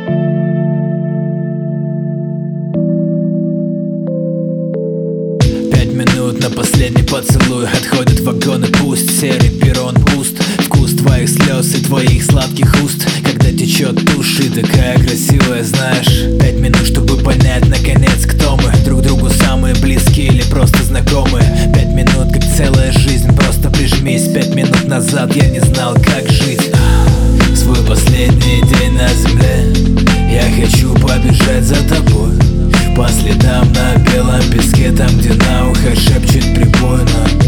5 минут на последний поцелуй. Отходят вагоны, пусть серый перрон пуст. Вкус твоих слез и твоих сладких уст, когда течет тушь и такая красивая, знаешь. 5 минут, чтобы понять наконец, кто мы, друг другу самые близкие или просто знакомые. 5 минут, как целая жизнь, просто прижмись. 5 минут назад я не знал, как жить. Свой последний день на земле я хочу побежать за тобой, по следам на белом песке, там, где на ухо шепчет прибой.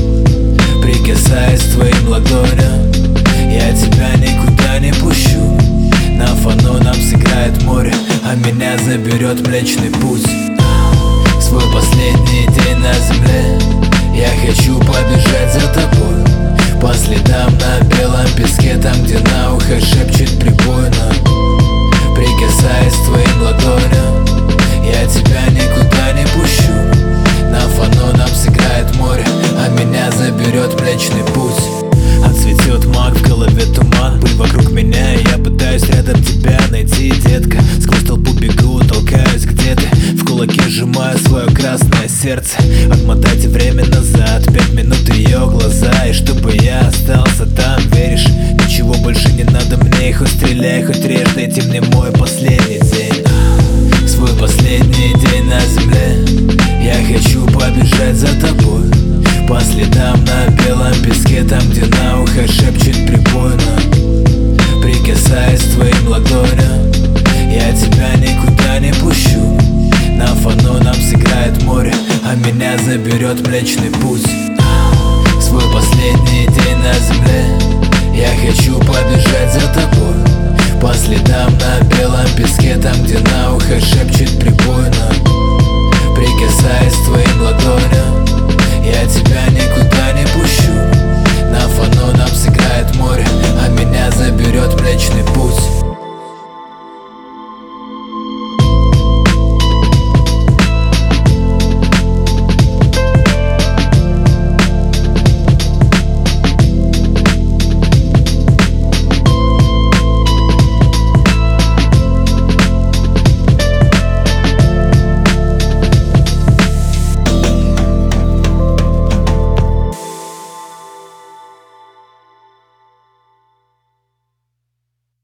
Но прикасаясь к твоим ладоням, я тебя никуда не пущу. На фону нам сыграет море, а меня заберет Млечный Путь. Свой последний день на земле я хочу побежать за тобой, по следам на белом песке, там, где на ухо шепчет прибой. Но прикасаясь к твоим ладоням, я тебя никуда не пущу. На фону нам сыграет море, а меня заберет Млечный Путь. Отцветет мак, в голове туман, пыль вокруг меня, и я пытаюсь рядом тебя найти, детка. Сквозь толпу бегу, толкаюсь, где ты, в кулаке сжимаю свое красное сердце. Отмотайте время назад, 5 минут ее глаза, и чтобы я остался там, веришь? Ничего больше не надо мне, хоть стреляй, хоть режь, дайте мне мой последний день. Свой последний день на земле я хочу побежать за тобой, по следам на белом песке, там, где на ухо шепчет прибой. Но прикасаясь к твоим ладоням, я тебя никуда не пущу. На фону нам сыграет море, а меня заберет Млечный Путь. Свой последний день на земле я хочу побежать за тобой, по следам на белом песке, там, где на ухо шепчет прибой. Но прикасаясь к твоим ладоням, я тебя никуда не пущу. На фону нам сыграет море, а меня заберет Млечный Путь.